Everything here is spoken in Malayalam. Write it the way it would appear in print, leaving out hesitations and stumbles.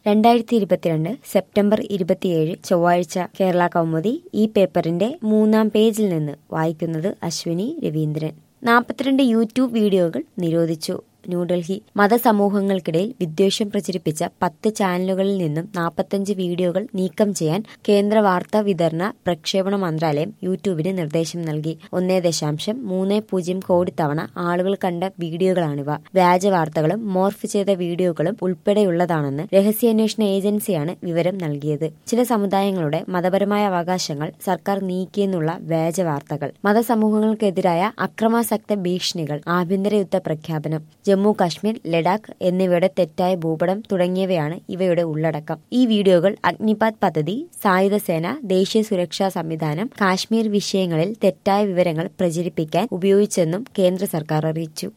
2022 സെപ്റ്റംബർ 27 ചൊവ്വാഴ്ച കേരള കൗമുദി ഈ പേപ്പറിന്റെ 3-ാം പേജിൽ നിന്ന് വായിക്കുന്നത് അശ്വിനി രവീന്ദ്രൻ. 42 യൂട്യൂബ് വീഡിയോകൾ നിരോധിച്ചു. ന്യൂഡൽഹി. മതസമൂഹങ്ങൾക്കിടയിൽ വിദ്വേഷം പ്രചരിപ്പിച്ച 10 ചാനലുകളിൽ നിന്നും 45 വീഡിയോകൾ നീക്കം ചെയ്യാൻ കേന്ദ്ര വാർത്താ വിതരണ പ്രക്ഷേപണ മന്ത്രാലയം യൂട്യൂബിന് നിർദ്ദേശം നൽകി. 1.30 കോടി തവണ ആളുകൾ കണ്ട വീഡിയോകളാണിവ. വ്യാജ വാർത്തകളും മോർഫ് ചെയ്ത വീഡിയോകളും ഉൾപ്പെടെയുള്ളതാണെന്ന് രഹസ്യാന്വേഷണ ഏജൻസിയാണ് വിവരം നൽകിയത്. ചില സമുദായങ്ങളുടെ മതപരമായ അവകാശങ്ങൾ സർക്കാർ നീക്കിയെന്നുള്ള വ്യാജ വാർത്തകൾ, മതസമൂഹങ്ങൾക്കെതിരായ അക്രമാസക്ത ഭീഷണികൾ, ആഭ്യന്തര യുദ്ധ പ്രഖ്യാപനം, ജമ്മു കാശ്മീർ, ലഡാക്ക് എന്നിവയുടെ തെറ്റായ ഭൂപടം തുടങ്ങിയവയാണ് ഇവയുടെ ഉള്ളടക്കം. ഈ വീഡിയോകൾ അഗ്നിപാത് പദ്ധതി, സായുധ സേന, ദേശീയ സുരക്ഷാ സംവിധാനം, കാശ്മീർ വിഷയങ്ങളിൽ തെറ്റായ വിവരങ്ങൾ പ്രചരിപ്പിക്കാൻ ഉപയോഗിച്ചെന്നും കേന്ദ്ര സർക്കാർ അറിയിച്ചു.